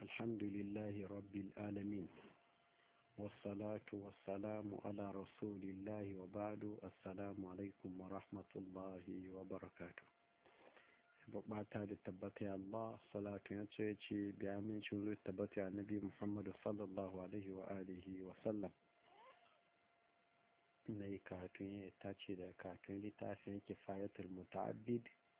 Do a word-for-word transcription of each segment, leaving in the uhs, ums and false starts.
الحمد لله رب العالمين والصلاة والسلام على رسول الله وبعد السلام عليكم ورحمة الله وبركاته bukata da tabbata ya Allah salatu ya ce ce bi amincin zuwa tabbata ya nabi Muhammadu sallallahu alaihi wa alihi wa sallam na yi katun ya tace da katun littafin kifayatul muta'abbid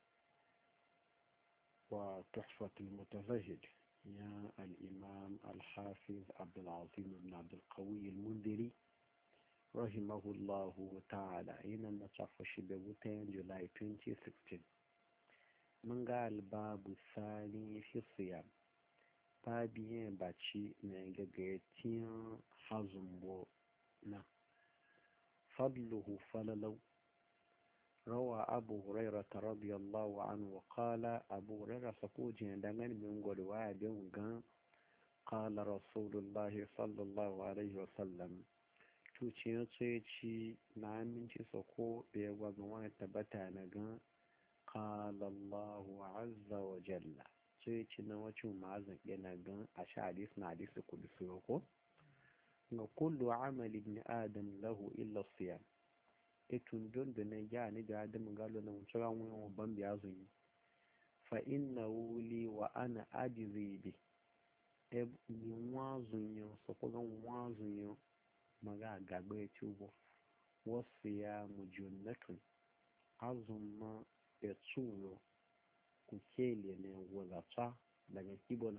wa tuhfatul mutazahid ya al-imam al-hafiz abdulazim ibn abdulkawi al-mundiri rahimahullahu ta'ala yana na tsafa shi da wutan july twenty sixteen mun ga albabu sani fi siyam babiyan baci na gagayatiyan hazumbo na fadluhu falalau rawa abu hurairata radiyallahu anhu wa qala abu hurairah sakujin dangan min godwa bin gan qala rasulullahi sallallahu alaihi wasallam tuciyo ce ci na aminci sako bai gwaga wani tabbata na gan qala Allahu azza wa jalla sai ci na wacin ma'azin yana gan a sha hadis na hadis kudu su ko ga kullu amali ibn adam lahu illa siyam etun don da na ya ni da adam galo na wuce ran wani ban biya zuni fa inna wuli wa ana ajizi bi e ni wazun yo so ko gan wazun yo maga gagbe tubo wasu ya mujunnatun azumma ya tsoro ku kele ne wazata daga kibon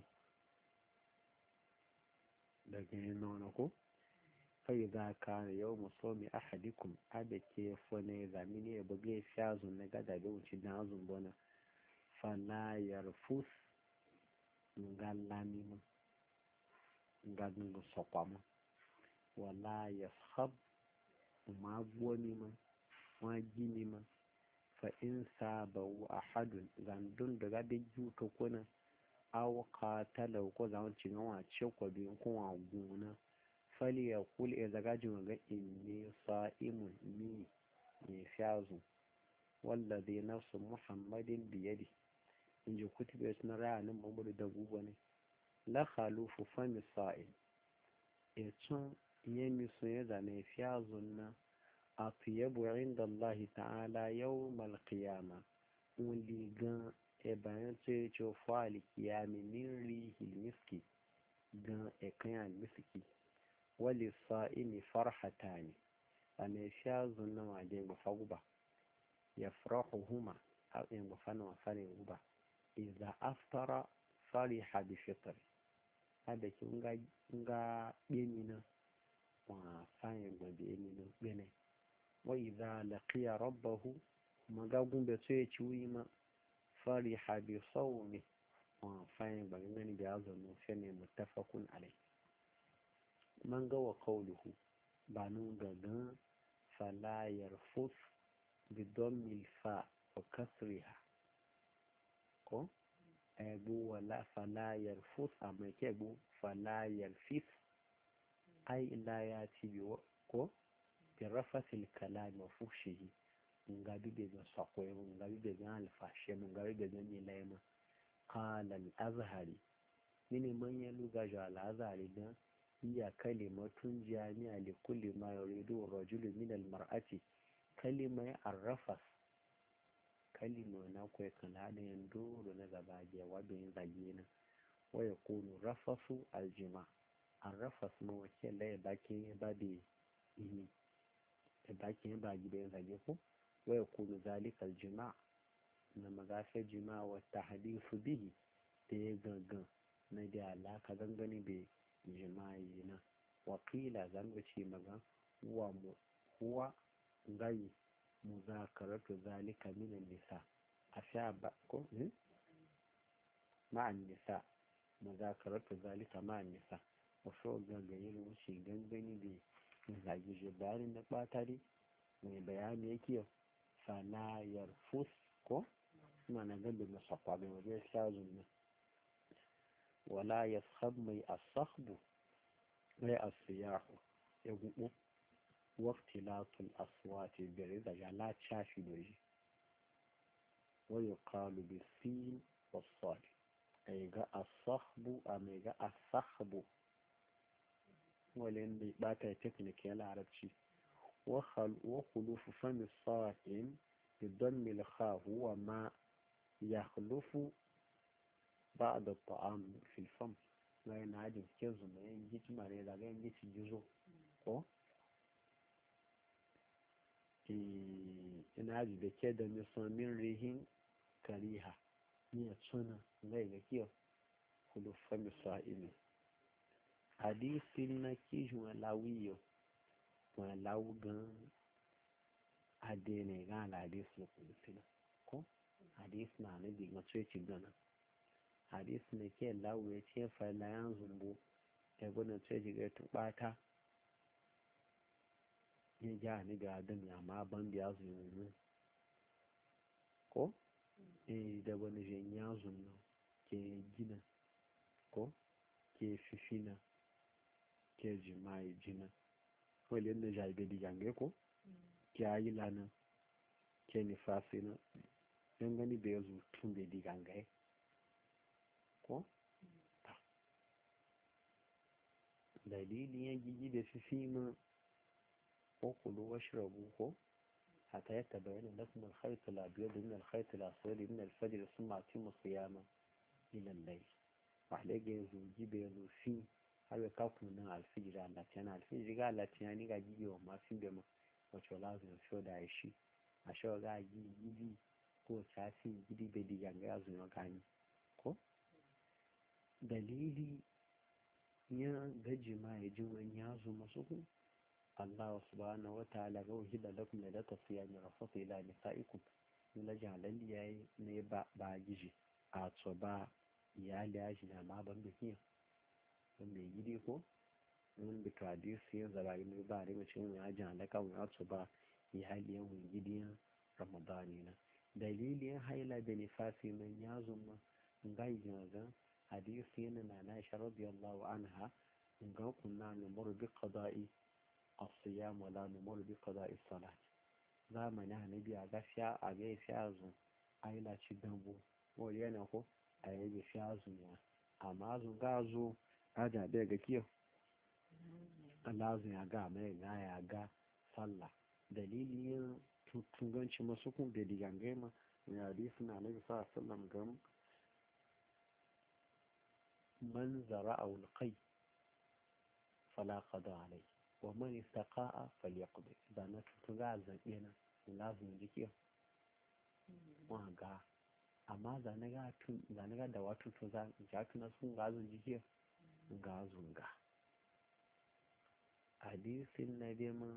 daga nuna ko kai za ka ne yau musomi ahadikum ada ke fone zamini ya buge shazun na gada da wuce na azun bona fala yarfus ngalami mu ngadun sokwama wala yashab ma gwoni ma ma gini ma fa in sabawu ahadun zandun daga da juto kuna aw qatala ko zan ci nawa ce ko bi ko wa guna fali ya kul e daga jin ga inni sa'imun ni ni fiazu wallazi nafsu muhammadin bi yadi in ji kutibe suna rayanin mamuru da gugu ne la khalufu fami sa'in e tun yemi sun ya zane fiazun na atiyabu inda Allah ta'ala yawmal qiyama wuli gan e bayan ce ce fali kiyami min rihil miski gan e kan miski wali sa'ini farhatani ane fiazun na waje mafa guba yafrahuhuma aw in mafana mafana guba idza aftara fariha bi fitri hada ki nga nga bemina wa fayin ba bemina bene wa idza laqiya rabbahu magagun be so yaci wima fariha bi sawmi wa fayin ba ngani bi azunu shine muttafaqun alai man ga wa qawluhu banu gagan fala yarfus bi dhammil fa wa kasriha ko ebu wala fala yarfus amma ke bu fala yarfis ai la ya ci biyo ko bi rafasil kalam wa fuhshihi nga bi be ga sakwe nga bi be ga alfashe nga bi be ga milaima qala al-azhari mini man ya luga ja al-azhari da iya kalimatun jami'a li kulli ma yuridu ar-rajulu min al-mar'ati kalima ar-rafas kalima na kwai kana da yando da na gaba ga wadda yin zage na waya kunu rafasu aljima an rafas ma wace laye bakin ya ba da ini da bakin ya ba gida yin zage ko waya kunu zalika aljima na magafiyar jima wata hadisu bihi da ya gangan na da alaka gangane bai jima'i na wakila zan ce maga wa mu huwa gayi muzakaratu zalika minan nisa asha ba ko ma'an nisa muzakaratu zalika ma'an nisa wasu gangayin wuce gangani da zagi shi bayanin na ɓatari mai bayani yake fala yarfus ko suna na gaba na sakwa mai wajen shazun nan wala yashab mai asahbu mai asiyahu ya gugu واختلاط الأصوات برضا لا تشافي نجي ويقال بالسين والصاد ai ga asahbu a mai ga asahbu wale mai bata teknik ya larabci wa khulufu fami sa'in bidan milha huwa ma ya khulufu ba da ta'am filfam na yana hajji ke zuma yin gici mare da ga yin gici gizo ko ina hajji da ke da musamman rihin kariha ni a tsuna zai ga kiyo khulufu fami sa'in hadisin na kishin walawiyo walawu gan adene gan hadis na kulusina ko hadis na na bi matsoci gana hadis na ke lawu ya ce falayan zumbu ya gudun tsoci ga tubata ya ja ni ga adam ya ma ban biya zumbu ko eh da wani jen ya zumbu ke gina ko ke fifina ke jima'i jina wale yadda jaibe digange ko ke ayi lana ke nifasi na don gani bai yanzu tun bai digange ko ta dalilin ya gigi da fifi ma ko kulu wasu rabu ko hata ya tabayyana lakum alkhayt al-abyad min alkhayt al-aswad min al-fajr thumma atimu siyama ila al-layl wa alayhi yanzu gibe yanzu fi har ya kaku nan alfijira latiyan alfijira latiyan ni ga gigi wa masu da ma wacce lazim so da ya shi a shawa ga gigi gidi ko tafi gidi bai diga ga yazo ya gani ko dalili ya gaji ma ya ji wani yazo masu ku Allah subhanahu wa ta'ala ga wahida lakum la tasiyami rafatu ila nisaikum la jahalali yayi ne ba ba giji a tsoba iyali ya shi na ma ban da kiyan mai gidi ko mun bi hadisi ya zaba ne ba da mace ya ji halaka mu ya ba ya hali ya mun gidiyan ramadani na dalilin haila da nifasi man ya zuma ngai ga hadisi yana na na Aisha radiyallahu anha ga kunna numur bi qada'i as-siyam wa la numur bi qada'i as-salat zamani annabi a gaskiya a ga fiyazu haila ci dambu ko yana ko a yi fiyazu ya amma zu ga zo aja ɗaya ga kiyo lazim ya ga mai na ya ga sallah dalilin tunganci masu kun da digangai ma mai hadisi na nabi sa sallam gam man zara'a ulqai fala qada alai wa man istaqa'a falyaqdi da na tunga zabe na lazim ji kiyo wa ga amma da na ga tun da na ga da wato to za ja tuna sun ga zun ji kiyo ga zunga hadisin na dema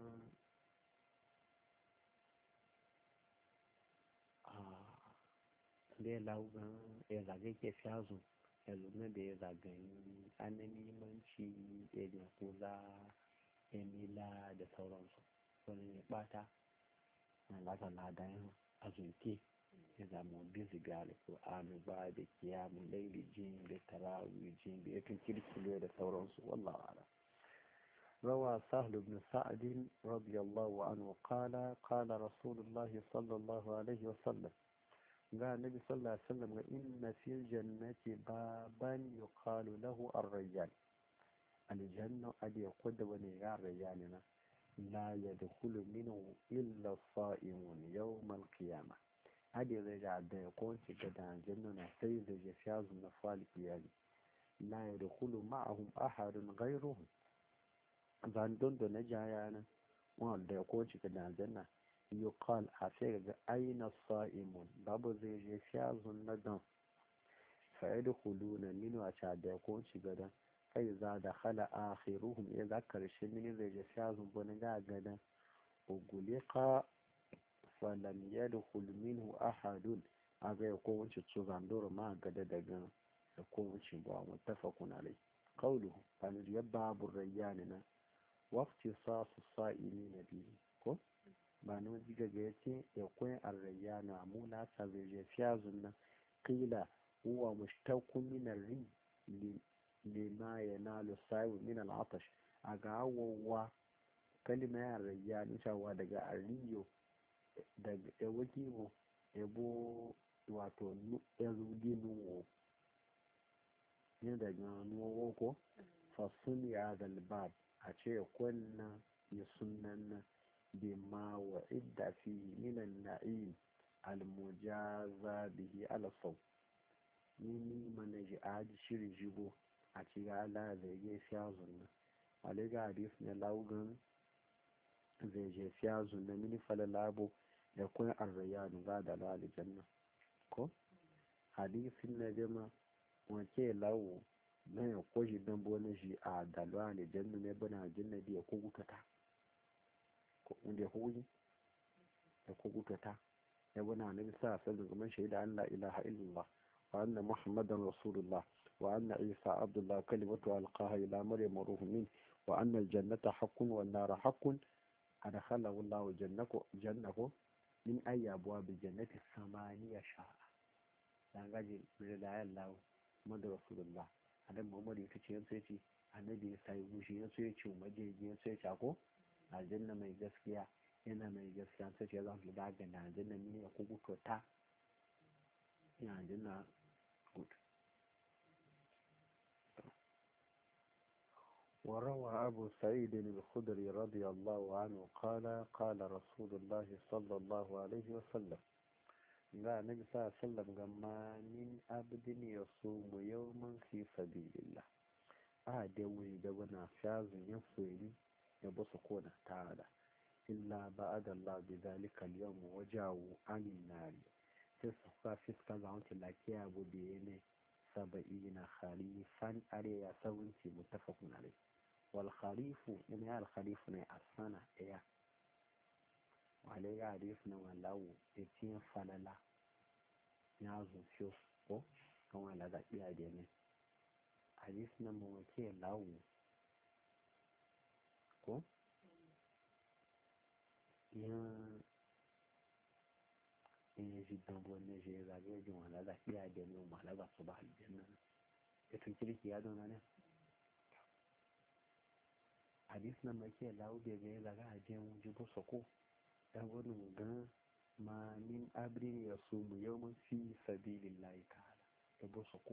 a da laugan ya zage ke fiyazu ya luna da ya zagayi ananimanci ya kula emila da sauransu wani ya bata na lata ladayin azunke ya zama bizi ga alƙur'ani ba da kiyamun laili jin da tarawih jin da yakin kirkilo da sauransu wallahu a'lam روى سهل بن سعد رضي الله عنه قال قال رسول الله صلى الله عليه وسلم قال النبي صلى الله عليه وسلم إن في الجنة بابا يقال له الريان الجنة أدي قد ونيا الرياننا لا يدخل منه إلا الصائمون يوم القيامة أدي رجع يكون كده الجنة سيد جفاز نفال قيامي لا يدخل معهم أحد غيرهم zandon da na jaya nan wanda ya koci ga aljanna yuqal a sai ga aina sa'imun babu zai je fiyazun na dan fa yadkhuluna min wa ta da koci ga dan kai za da khala akhiruhum ya za karshe min zai je fiyazun bun ga gadan uguliqa fa lam yadkhul minhu ahadun aga ya koci su zandor ma gada daga da koci ba muttafaqun alai qawluhu fa yabba buryanina wakti sa su sa'ili na biyu ko ba na jiga ga ya ce ya kwen arrayya na muna ta zai fiya zunna kila huwa mushtaqun min ar-ri lima yanalu sa'iu min al-atash aga hawa kalima ya arrayya ni shawa daga arriyo daga ewaki mo ebo wato ezu dinu ne daga nuwa ko fasun ya dalbab a ce kunna ya sunan na bima wa idda fi minan na'im almujaza bihi alasau ni mana ji aji shiri jibo a cikin ala zai je fiya zunna aliga hadis na laugan zai je fiya zunna mini falalabo da kun arrayanu ga da aljanna ko hadisin na jama wace lawo na ya kwashi don bonin shi a dalwa ne jannu ne bana janna da ya koguta ta wanda ya kogi ya koguta ta ya bana na bisa sanin zaman shaida an la ilaha illallah wa anna muhammadan rasulullah wa anna isa abdullah kalimatu alqaha ila maryam ruhun min wa anna aljannata haqqun wan nara haqqun adkhalahu allah jannako jannako min ayyi abwabi jannati samaniya sha'a dan gaji da Allah Muhammadu Rasulullah adam Muhammadu ita ce yanzu yace annabi ya sai gushi yanzu yace majeji yanzu yace ko aljanna mai gaskiya yana mai gaskiya sai ce za su daga na aljanna ne ya kubuto ta ya aljanna good وروى أبو سعيد الخدري رضي الله عنه قال قال رسول الله صلى الله عليه وسلم ga nabi sa sallam gamma min abdin ya sumu yawman fi sabilillah a da wuri da wana shazin ya soyi ya basu kona tada illa ba'ada Allah bi zalika al-yawm wajahu anin nari sai su ka fiska ga wanti lakiya bu da ne sab'ina khalifan areya sawunci muttafaqun alayh wal khalifu in ya al khalifu ne asana ya wale ya hadis na wallawo etin falala ya zuciyo ko kan wala da iya da ne hadis na mu ke lawo ko ya in ji dan bonne je ga ga ji wala da iya da ne mala ba su ba aljanna ita kirki ya dona ne hadis na mu ke lawo be ga ga ajin ji bo soko dan wani gan ma min abrin ya sumu yawon fi sabilillahi ta'ala da busa ku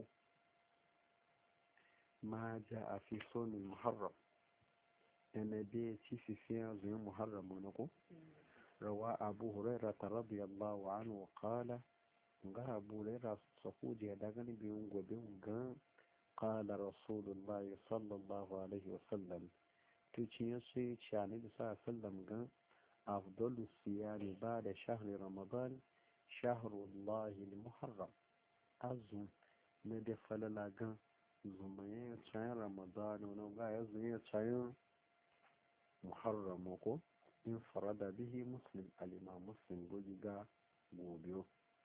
ma ja a fi sonin muharram yana da ci fi fiye zuwa muharram wani ku rawa abu huraira ta radiyallahu anhu qala ga abu huraira sahu je da gani biyun gobe gan qala rasulullahi sallallahu alaihi wasallam tuciyar sai ci a nabi sallam gan أفضل الصيام بعد شهر رمضان شهر الله المحرم أزم ندفل لغا زمين تشاين رمضان ونوغا يزمين تشاين محرم وكو انفرد به مسلم الإمام مسلم قلقا موبيو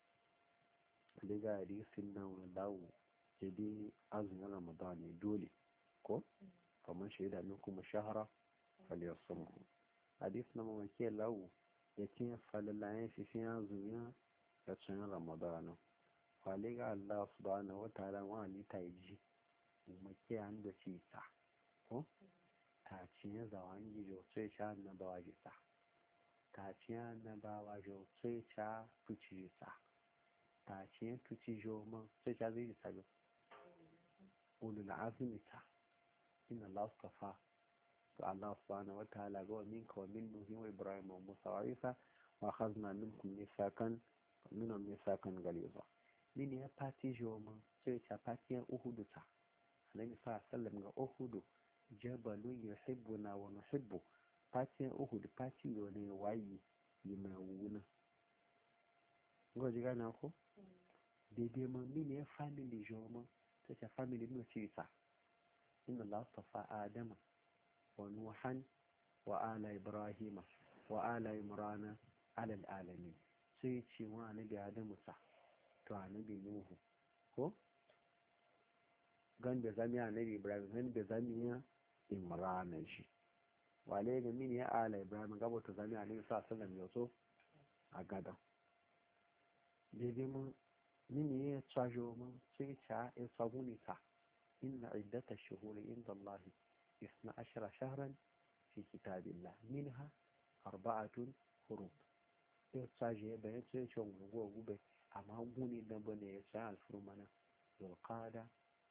لغا ريسنا ونلاو جدي أزم رمضان دولي كو فمن شهد منكم الشهر فليصمه hadis na mamake lawo ya ce falalayen shi shi ya zuya da cin ramadana kwale ga Allah subhanahu wa ta'ala wa halitta ya ji mamake an da ci sa ko ta ci ya zawan gijo sai sha na bawa ji sa ta ci ya na bawa jo sai sha tuci ji sa ta ci ya tuci jo man sai sha zai ji sa jo ulul azmi ta inna Allah astafa to Allah subhanahu wa ta'ala ga minka wa min nuhi wa ibrahim wa musa wa isa wa akhadna minkum mithaqan minhum mithaqan ghaliza min ya pati joma sai ta pati uhudu ta annabi sallam ga uhudu jabalun yuhibbuna wa nuhibbu pati uhudu pati yo ne wayi yi mai wuna goji gana ko daidai ma min ya family joma sai ta family no ci ta inna Allah astafa adama ونوحا وآل إبراهيم وآل إمران على العالمين سيتشي وانا بآدم صح توانا بنوح هو قان بزامي نبي إبراهيم قان بزامي إمران شي وعليه من يا آل إبراهيم قبل تزامي عليه صلى الله عليه وسلم يوسف أقادا ديدي من من يا تشاجو من سيتشا إصابوني صح إن عدة الشهور عند الله اثنا عشر شهرا في كتاب الله منها أربعة حروب يتساجي بين سيشون وغوغوبة أما غوني دنبني يسعى الفرمانة ذو القادة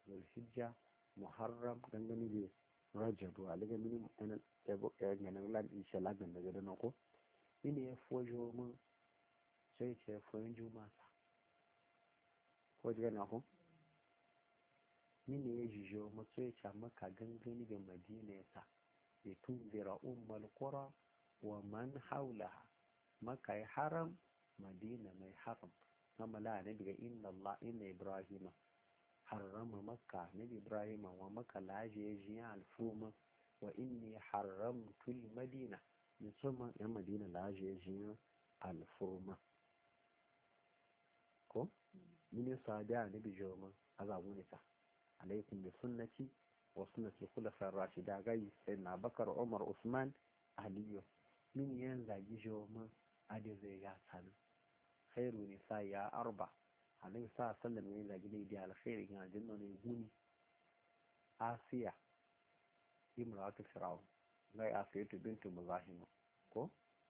zulhijja muharram gangani da rajab wa liga mini ɗan ɗabo ɗaya ganin lan isha lagan daga dana ko mini ya fojo mun sai ce foyin juma'a ko jiga na ko mini ya jijo mun sai ce maka gangani da madina ya sa ya tunzira ummal qura wa man haulaha maka ya haram madina mai haram kama la ne daga inna allah inna ibrahima harrama makka nabi ibrahima wa maka laje jiya alfuma wa inni haramtul madina musamman yan madina laje jiya alfuma ko mini sada nabi joma azabu ne ta alaikum bi sunnati wa sunnati khulafa ar-rashida gai sayyidina bakar umar usman aliyu min yan zagi joma ade zai ga sanu khairu nisa ya arba alaihi sallam ne zagi ne da alkhairi ga jinna ne guni asiya imratu fir'aun gai asiyatu bintu muzahim ko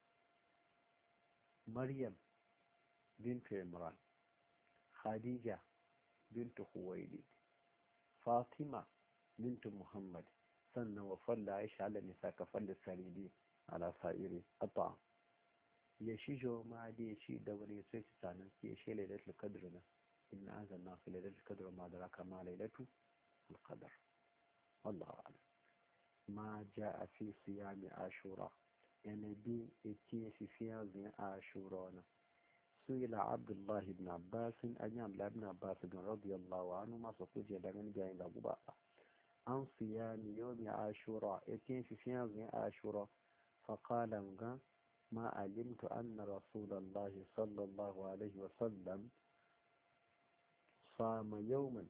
maryam bintu imran khadija bintu khuwailid fatima bintu muhammad sannan wa falla aisha ala nisa ka falla saridi ala sa'iri at'am ya shi jo ma da ya shi da wani sai ci sanin ya shi lailatul qadr na inna anzalna fi lailatul qadr ma adraka ma lailatul qadr wallahu a'lam ma jaa fi siyami ashura yana bi yake fi siyami ashura na suila abdullah ibn abbas an yi abdullah ibn abbas radiyallahu anhu masu kuje da ganin ga yin guba an siyami yawmi ashura yake fi siyami ashura فقال ما علمت أن رسول الله صلى الله عليه وسلم صام يوما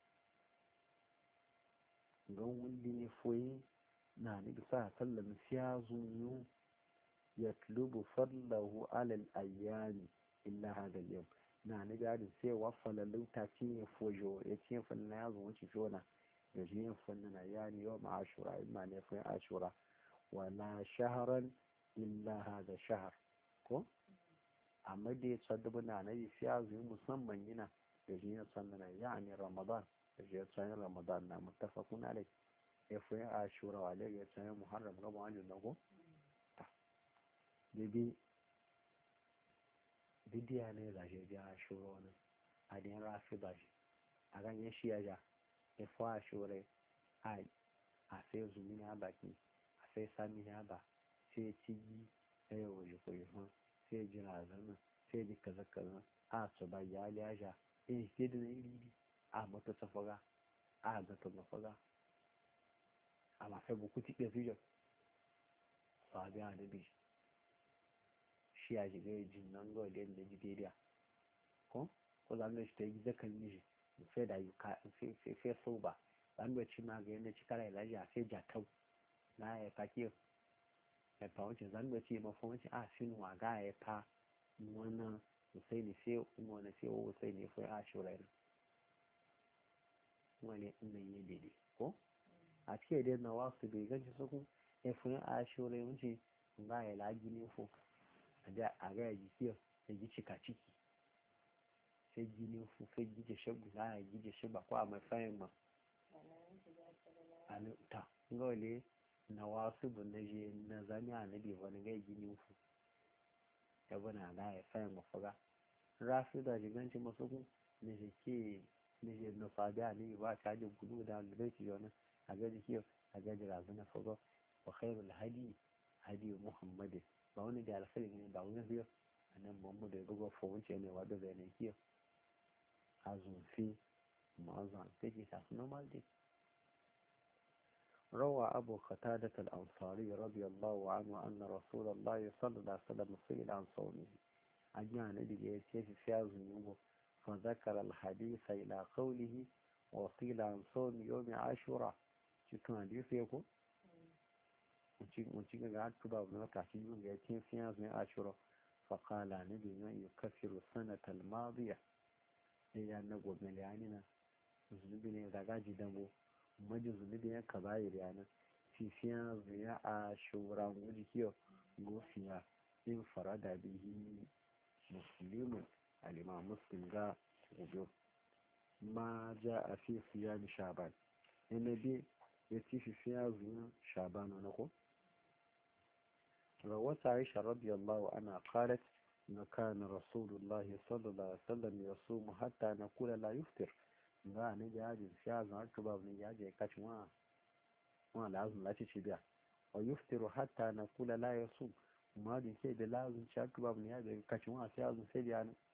قوم لي فوي نعني بصحة سلم سيازون يطلب فضله على الأيام إلا هذا اليوم نعني قاعد سي وصل لو تاتين فوجو يتين فلنا يزون شفونا يجين فلنا يعني يوم عاشوراء إما نفوي عاشوراء ولا شهرا illa hada shahar ko amma da ya tsaddabu na na yi fiya zuwa musamman yana da shi ya sannana ya ne ramadan da shi ya tsayin ramadan na mutafakun alai ya fi yin ashura wa alai ya tsayin muharram gaba wajen dago bibi bidiya ne za shi biya ashura wani a din rafi ba shi a ganyen shi ya ja ya fi ashura a sai zumi na baki a sai sami na ba sai ci yi sai ya waje koyi hàn sai ji razana sai ji kaza kaza a su ba ya liyaja in shi da na iri a mata ta faga a ga ta na faga a mafi buku ti ɗaya fiye sabi a da bishi shi ya shiga ya jin nan ga wadda da ji daidai ko ko za mu shi ta yi zakan mishi sai da yi ka sai sau ba za mu ci ma ga yadda ci kara ilaji sai jatau na ya kake ẹ̀pà oúnjẹ zanúgbẹ̀ tí ìmọ̀ fún oúnjẹ àfihàn àgá ẹ̀pà wọn náà ṣe ní sí wọn ní sí owó ṣe ní fún aṣọ rẹ̀ wọn ní ń lè dèdè kó àti èdè náà wá sí bèèrè gánjú sókún ẹ̀fún aṣọ rẹ̀ oúnjẹ ńgá ẹ̀ láàgì ní fún àgá ẹ̀jì sí ọ̀ ẹ̀jì chìkà chìkì fẹ́ jí ní fún fẹ́ jíjẹ ṣẹ́gun láàyè jíjẹ ṣẹ́gbà kó àmọ́ fẹ́yìn mọ́ àlọ́ ta ńgá ọ̀lẹ́ na wasu bu na je na zami a nabi wani gai gini ku ya bana da ya fayin mafaga rafi da jiganci masu kun na je ke na je na fadi a nabi ba ta da gudu da albaiti yana a gaji ke a gaji razu na faga wa khairul hadi hadi muhammadu ba wani da alfari ne ba wani biyu a nan muhammadu ya buga fawance ne wadda zai na ke a zunfi ma'azan take sa su normal day روى أبو قتادة الأنصاري رضي الله عنه أن رسول الله صلى الله عليه وسلم سئل عن صومه أجان إلي في فياز النبو فذكر الحديث إلى قوله وقيل عن صوم يوم عاشوراء شكرا حديث يقول وشكرا قاعد كباب نوكا في يوم يتين فياز من عاشوراء فقال نبي من يكفر السنة الماضية إذا نقول ملياننا زنبني إذا قاعد جدنبو majin zunubi ya ka bayar yanar fifiyan zuya a shura wuji kiyo gofiya in farada bihi muslimun alima muslim ga gudu ma ja a fi siyami shaban yana bi ya ci fi fiya zuwa shaban na ko rawata aisha radiyallahu anha qalat na kana rasulullah sallallahu alaihi wasallam yasumu hatta naqula la yuftir ga ne ya ji fiya zuwa ka ba ne ya je kaci wa wa lazim lati ci biya wa yuftiru hatta naqula la yasum ma din sai da lazim ci ka ba ne ya je kaci wa sai azun sai biya ne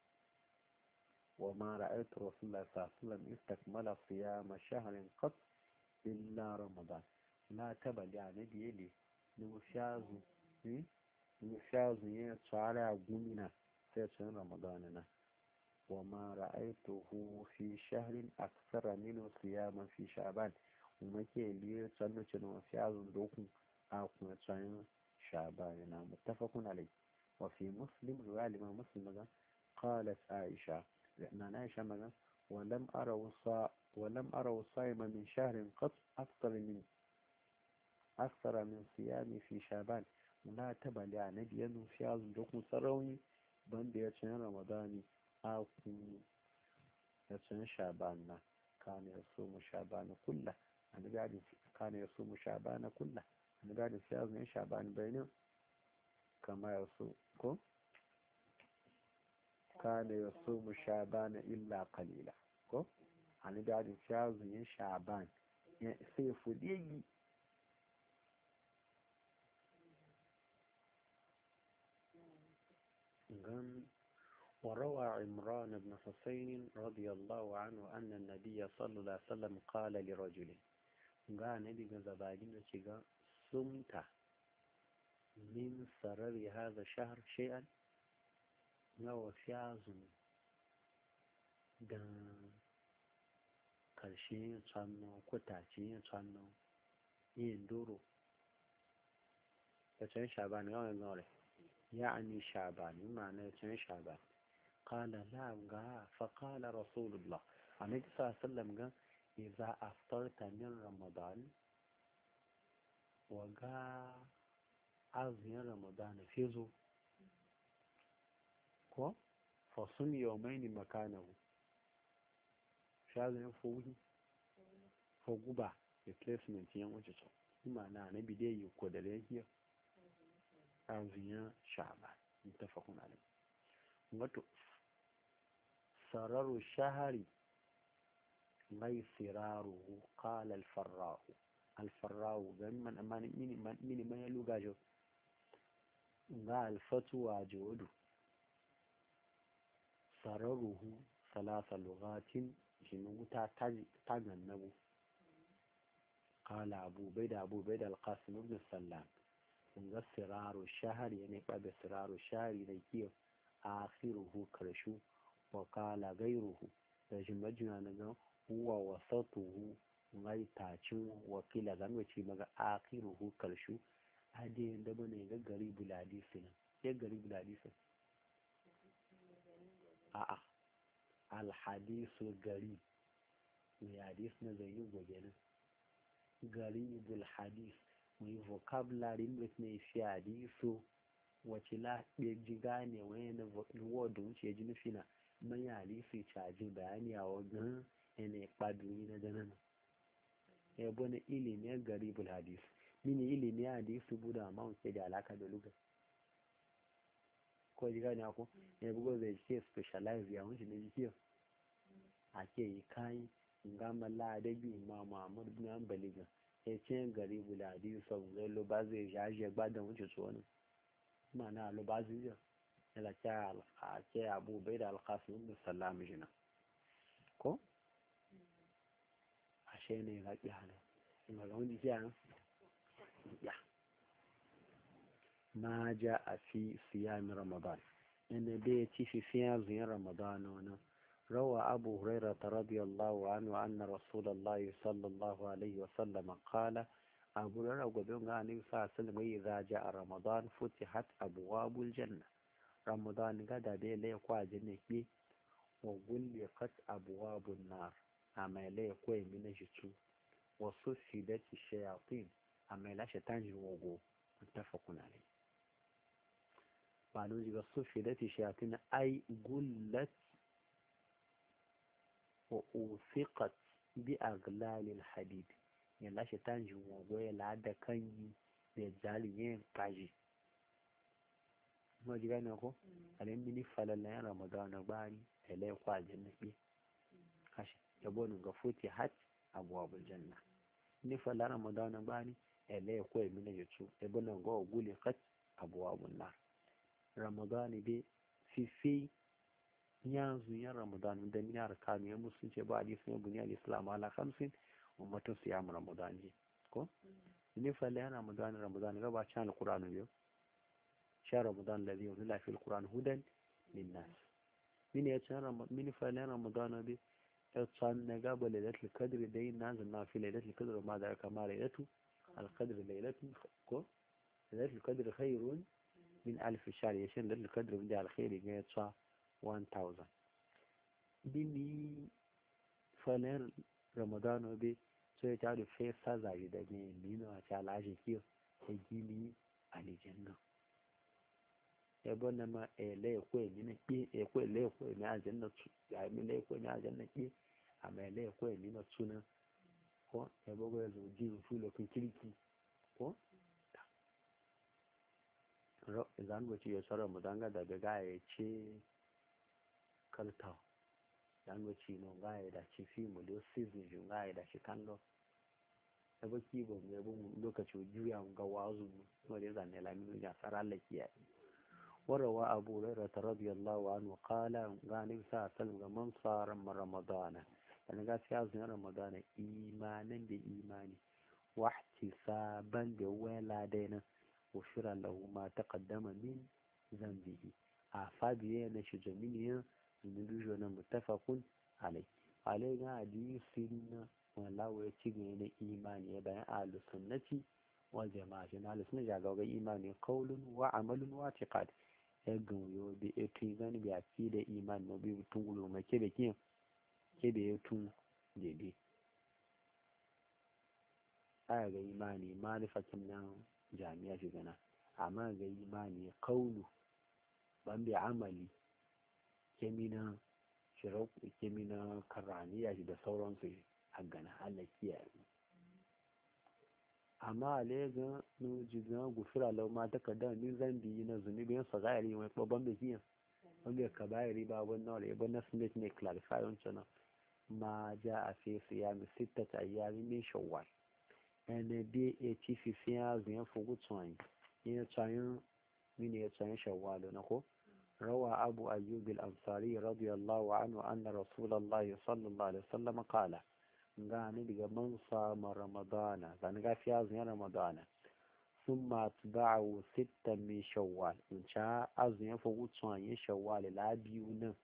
وما رأيت رسول الله صلى الله عليه وسلم استكمل صيام شهر قط إلا رمضان لا تبل يعني بيلي نمشاز نمشاز يتعالى قمنا في رمضاننا وما رأيته في شهر أكثر منه صياما في شعبان وما كي لي تنو تنو مشاز دوكم أكون تنو شعباننا متفق عليه وفي مسلم رواية الإمام مسلم قالت عائشة لأن عائشة مثلا ولم أرى وصا ولم أرى صائم من شهر قط أكثر من أكثر من صيامي في شعبان لا تبل يعني بينه في عزم دوكم سروي بند يتشن رمضاني أو يتشن شعبان كان يصوم شعبان كله أنا بعد كان يصوم شعبان كله أنا بعد في عزم شعبان بينه كما يصوم كم كان يصوم شعبان إلا قليلا كو أنا بعد شازن شعبان سيف ديجي وروى عمران بن حسين رضي الله عنه أن النبي صلى الله عليه وسلم قال لرجل قال نبي زبادين شيئا سمت من سرر هذا الشهر شيئا nawa fiyazun don karshen yin tsanno kutacin yin tsanno yin doro ya can shaban yawon nore ya ani shaban yi ma'ana ya can shaban kala la ga faƙala rasulullah a na kisa sallam ga iza aftarta min ramadan wa ga azumin ramadan fizo ko fasun yawmaini makanahu shazin fuhi fo guba replacement yan wuce so kuma na na bide yi ko da yake azunya sha'ban mutafaqun alayhi wato sararu shahari mai siraruhu qala al-farra'u al-farra'u gan man amani mini mini man yaluga jo ga al-fatwa jodu sararuhu salasa lugatin jinuta tagannabu qala abu baida abu baida al-qasim ibn sallam ga siraru shahari ne ba da siraru shahari da kiyo akhiruhu karshu wa qala gairuhu da jimajina na huwa wasatuhu ngai tacin wakila zan wace maga akhiruhu karshu ade da bane ga garibul hadisi ne ya garibul hadisi a'a alhadisul gari mai hadis na zai yi gobe nan garibul hadis mai vocabulary english ne fi hadisu wace la ji gane wani na word wuce ji nufi na mai hadisi caji bayani a wajen yana ya kpadu yi na danan ya bane ilimin garibul hadis mini ilimin hadisu buda ma wuce da alaka da lugar ko ji gane ako ya bugo zai ce specialize ya wuce ne jikiyo a ke yi kayi gama ladabi ma muhammad bin hanbali ga ya ce gari buladi sau zai lo ba zai jaje gbadan wuce tsohon ma na lo ba zai yi ya a ke abu bai da alkasun da salami jina ko a shi ne ya raƙi hana ina ga wani jiya ya ma ja a fi siyami ramadan inda da ya ci fi fiya zuyin ramadan wani rawa abu hurairata radiyallahu anhu anna rasulallah sallallahu alaihi wasallam qala abu hurairah gobe ga annabi sallallahu alaihi wasallam idza jaa ramadan futihat abwabul janna ramadan ga da dai lai kwa janna ke wa gulliqat abwabun nar amma lai ko yi na shi wa sufidati shayatin amma la shaitan ji wogo mutafaqun alayhi ma'anu ji ga sufidati shayatin ay gullat wa ufiqat bi aglalil hadid ya lashe tanji wa ya lada kanyi da jaliyen kaji mo jiga na ko ale mini falala ya ramadan bani ele kwa janna bi kashi yabo ga futi hat abwabul janna ni falala ramadan bani ele ko mini yutu yabo nan go guli kat abwabun nar ramadan bi fi fi yanzu ya ramadan da min arkanu ya musulunci ba hadisi ne buniyal islam ala khamsin ummatu siyam ramadan ji ko ni falala ramadan ramadan ga ba chan alquran yo شهر رمضان الذي أنزل فيه القرآن هدى للناس من يتشان من فعلان رمضان بي يتشان نقاب ليلة القدر دي نازلنا في ليلة القدر وما ذلك ما ليلة القدر ليلة ليلة القدر خير من ألف شهر يشان ليلة القدر من دي على خير يتشان one thousand بني فعلان رمضان بي سوى تعالوا في سازا يدني لينو أشعال عاشي كيو يجيني على جنة ebe na ma ele ekwe mi na kpe ekwe ele ekwe mi aje na tu ya mi ele ekwe mi aje na kpe ama ele ekwe mi na tu na ko ebe go ezo di fu lo kiriki ko ro zan go ci ya sara mu danga da ga ya ce kalta zan go ci no ga ya da ci fi mu do season ju ga ya da ci kando ebe ki bo me bo lokaci juya ga wazu no da zan ne la mi ya sara lakiya وروى أبو هريرة رضي الله عنه قال قال النبي صلى الله عليه وسلم من صام رمضان أنا قال في عزم رمضان إيمانا بإيماني واحتسابا بولادنا وشرا له ما تقدم من ذنبه أفادي نشج مني نلوجنا متفق عليه عليه حديث ولا ويتيجي إيماني بين أهل السنة والجماعة أهل السنة جاءوا إيماني قول وعمل واعتقاد ya ganyo da ya tun gani bi a fi da iman na biyu tun gudu mai kebe kiyan kebe ya tun daidai aya ga imani marifakin nan jami'a shi gana amma ga imani kaulu ban bi amali kemina shirauku kemina karaniya shi da sauransu a gana allah kiyaye amma alega no jiga gufira lau ma takarda ni zambi na zunubin sa gairi mai babban da kiyan wanda ka bayari ba wannan wala ibn smith ne clarify wancan ma ja a fi siyam sittata ayyami min shawwal ene bi e ti fi fiya zuyan fugu tsoyi ne tsayin mini ya tsayin shawwal na ko rawa abu ayyub al-ansari radiyallahu anhu anna rasulullahi sallallahu alaihi wasallam qala gani daga man sama ramadana gani gafi azumin ramadana sun matu ba'awu sittan min shawwal in ca azumin fagutsuwan yin shawwal la biyu nan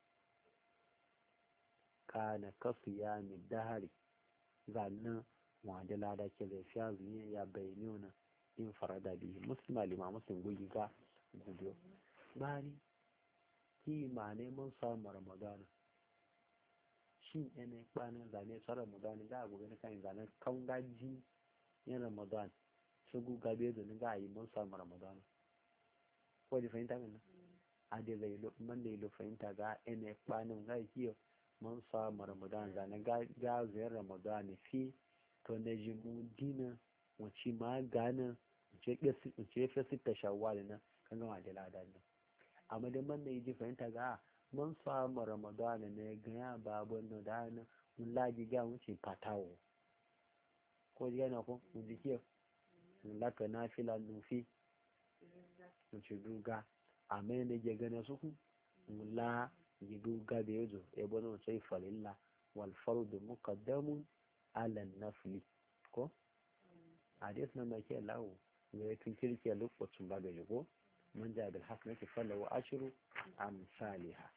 ka na kasu ya mi dahari zannan wanda lada ke zai fi azumin ya bayani wani in farada biyu musulma lima musulun gugi ga gudu bani ki ma neman samun ramadana shin yana kwanan zane ta ramadan ga gobe na kan zane kan gaji yin ramadan su guga bai da ga yi mun samu ramadan ko di fahimta min a da zai lo man da lo fahimta ga yana kwanan ga kiyo mun samu ramadan zane ga ga zai ramadan fi to na jimu dina wace ma gana ce ce fa sita shawwal na kan ga da ladan amma da man da yi fahimta ga mun samu ramadana ne gaya babun da dana mun laji ga wuce fatawo ko ji yana ko mun ji kiyo mun laka na fila nufi mun ci duga amma ne je gane su ku mun la ji duga da yazo e bono sai falilla wal fardu muqaddamun ala nafli ko hadis nan da ke lawo ne tun kirke lokacin ba ga ko من جاء بالحسنة فله عشر أمثالها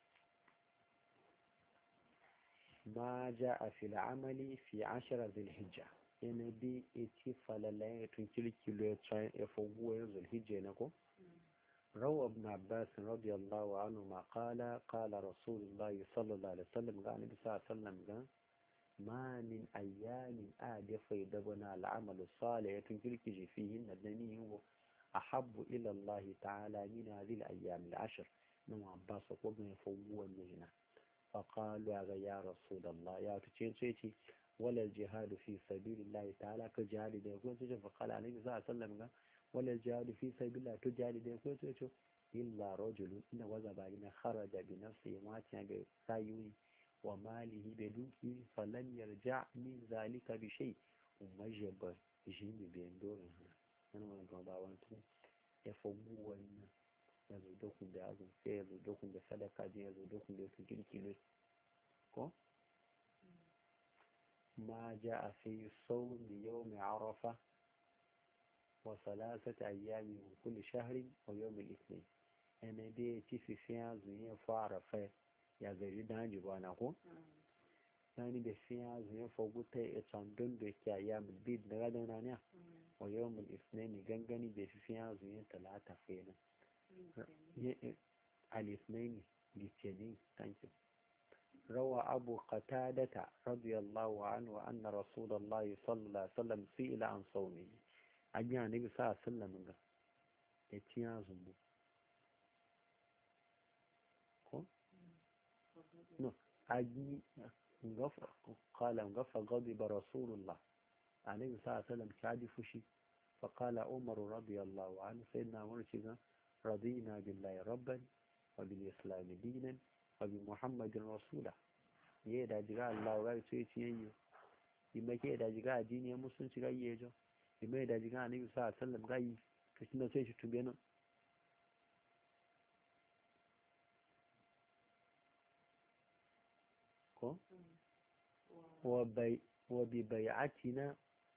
ما جاء في العمل في عشر ذي الحجة يعني بي اتي فللا تنكلي كيلو يفوقوا ذي الحجة نكو روى ابن عباس رضي الله عنهما قال قال رسول الله صلى الله عليه وسلم قال النبي صلى الله عليه وسلم قال ما من أيام آدف يدبنا العمل الصالح تنكلي كيجي فيهن الدنيا هو أحب إلى الله تعالى من هذه الأيام العشر من عباس وقبنا يفوقوا النجنة فقالوا يا رسول الله يا تشين سيتي ولا الجهاد في سبيل الله تعالى كجهاد ده يكون سيتي فقال عليه الصلاة والسلام ولا الجهاد في سبيل الله تجهاد ده يكون سيتي إلا رجل إن وزب إن خرج بنفسه واتيا بسايوي وماله بدوكي فلم يرجع من ذلك بشيء ومجب جيني بيندور أنا ما قاعد أقول يفوقوا ya zo dokun da azun sai ya zo dokun da sadaka je ya zo dokun da su kirkire ko ma ja a fi saumi yau mai arafa wa salasata ayyami min kulli shahrin wa yawmil ithnain ene de ti fi fi azun ya fara fa ya gari da hanji bana ko yani da fi azun ya fogu ta ya tsandon da ke ayyamul bid da gadana ne wa yawmil ithnain gangani da fi fi azun ya talata fa ne الاثنين الاثنين روى أبو قتادة رضي الله عنه أن رسول الله صلى الله عليه وسلم سئل عن صومه أجي النبي صلى الله عليه وسلم اتيازم نو أجي قال غفر غضب رسول الله النبي صلى الله عليه وسلم كاد فشي فقال عمر رضي الله عنه سيدنا عمر رضينا بالله ربا وبالإسلام دينا وبمحمد رسولا يدا جرا الله غير سيتينيو يما كيدا جرا ديني مسلم شي غاي يجو يما يدا جرا النبي صلى الله عليه وسلم غاي كشنا سي شي تبينا كو وبي وببيعتنا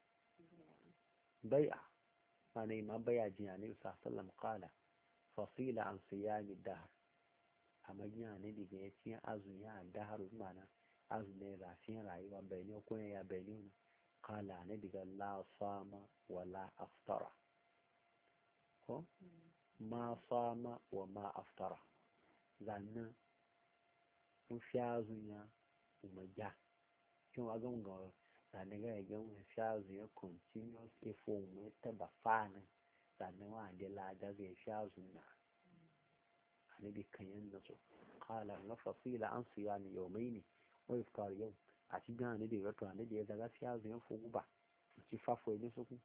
بيع يعني ما بيع جياني صلى الله عليه وسلم قال فصيل عن صيام الدهر amma yana ne daga ya ce azumi a dahar mana azumi rafin rayuwa bai ne ko ya bai ne kala ne daga la sama wala aftara ko ma sama wa ma aftara zannan kun fi azunya kuma ja kin wa gan ga zannan ga ga mun fi azunya continuous effort mu ta ba fana zannan wa da la da ga fi azunya nabi kan yanda so qala na fasila an siyami yawmaini wa iftar yau a ci gana ne da ya to ne da ya daga fiya zuyan fugu ba ci fafo ne su ku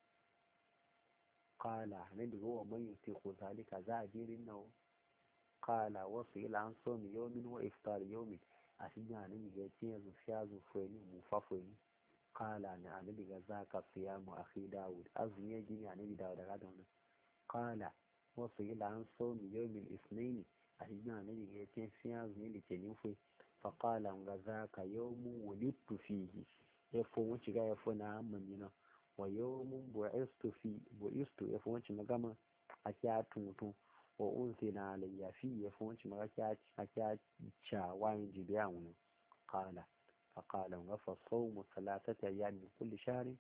qala ne da wa man yuti ko zalika za a jirin nawo qala wasu ila an so mi yawmin wa iftar yawmin a ci gana ne da ya ce yanzu fiya zu fo ne mu fafo ne qala ne annabi ga zaka siyamu akhi daud azumi ya gini annabi daud daga da wannan qala wasu ila an so mi yawmin isnaini a cikin annabi ya ce fiya zuwa litinin fai faƙala ga za ka yau mu wulittu fihi ya fi wuce ga ya fi na mamina wa yau mun bu'istu ya fi wuce magama a kya tuntun wa unsi na alayyafi ya fi wuce maga a kya cawayin jibiya wani ƙala faƙala ga fasau musalatata ya min kulli shari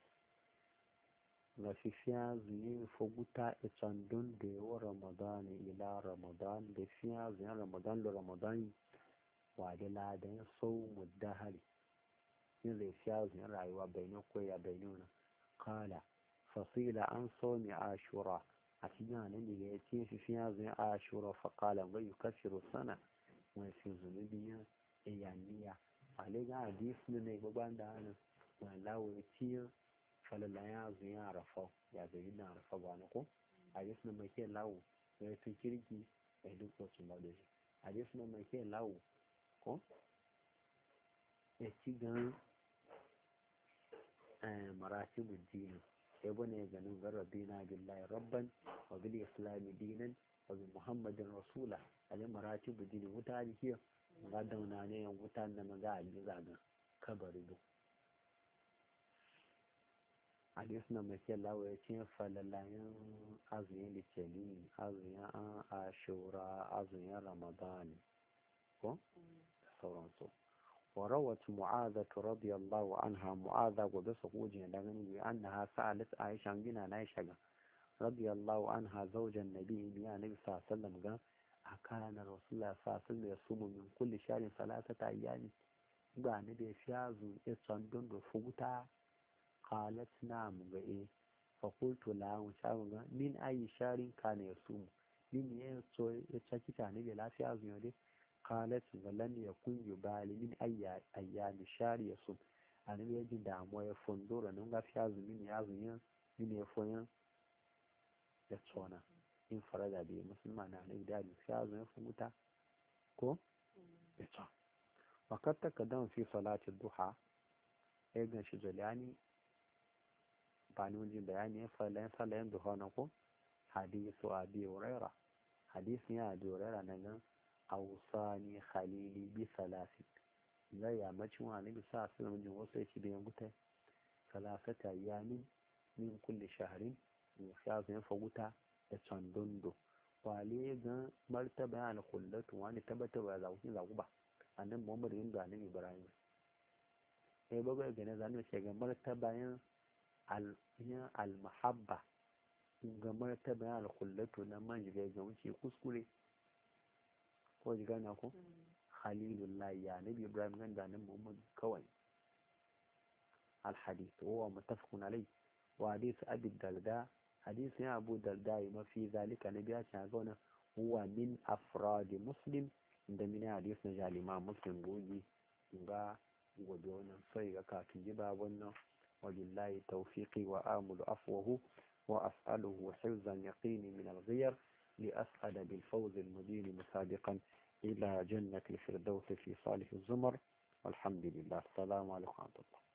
ga fifiya zuye foguta itan don da yawa ramadan ila ramadan da fiya zuyen ramadan da ramadan wa da ladan sau muddahari yin zai fiya zuyen rayuwa bai ne koya bai nuna kala fasila an so ne ashura a cikin hannun da ya ce fifiya zuyen ashura faƙala ga yi kafiru sana wani fi zunubiyan iyaniya a lega hadis ne gbagban da hannun wani lawo ya ciyar falala ya zo ya rafa ya zai na rafa ba na ko a yi suna mai ke lawo ya fi kirki a yi duk wasu ba da shi a yi suna mai ke lawo ko ya ci gan maratibu dini ya bane ganin garrabi na billahi rabban wa bil islami dinan wa bi muhammadin rasula a yi maratibu dini wuta da kiyar ga dauna ne yan wuta da maza a yi zaga kabari duk hadis na mai lawa ya ce falalayen azumin litinin azumin an ashura azumin ramadan ko da sauransu wa rawat mu'adha radiyallahu anha mu'adha gobe su kuje da ganin bi annaha sa'alat aisha gina na aisha ga radiyallahu anha zaujan nabi ya nabi sallallahu alaihi wasallam ga akana rasulullah sallallahu alaihi wasallam yasumu min kulli shahrin salasata ayyami ga ne da fiyazu ya sandon da fuguta qalat na'am ga e fa qultu la wa min ayi sharin kana yasum min ya so ya tsaki ta ne da lafiya zuwa dai qalat lam yakun yubali min ayyami shari yasum annabi ya ji damuwa ya fondora nan ga fi azumi ya azumi ne ya foyan ya tsona in farada bi musulma na ne da fi azumi fumuta ko ya tsona وقد تقدم في صلاة الضحى ايضا شجلاني بانون جي بياني فلان صلاة الضحى نقول حديث أبي هريرة حديث يا أبي هريرة نقول أوصاني خليلي بثلاث لا يا مجموعة نبي ساعة سنة من جنوة بين قلت ثلاثة أيام من كل شهر وفي فوقتا يتشندندو وعليه مرتبة على خلط واني تبتبع زوجين زوجبا annan muhammadu yin da annabi ibrahim sai bago ga ne zanen ce ga martabayan al-mahabba ga martabayan al-kullatu na man jiga ga wuce kuskure ko jiga na ko khalilullah ya annabi ibrahim gan da annabi muhammadu kawai al-hadith huwa muttafaqun alayhi wa hadith abi darda hadith ya abu darda ma fi zalika nabi ya ce ga wannan huwa min afradi muslim da mini hadis na jalima muslim gogi ga gobe wannan sai ga kafin ji ba wannan wabillahi tawfiqi wa amulu afwahu wa as'aluhu hifzan yaqini min al-ghayr li as'ada bil fawz al-mubin musabiqan ila jannati al-firdaus fi salih az-zumar walhamdulillah assalamu alaikum wa rahmatullah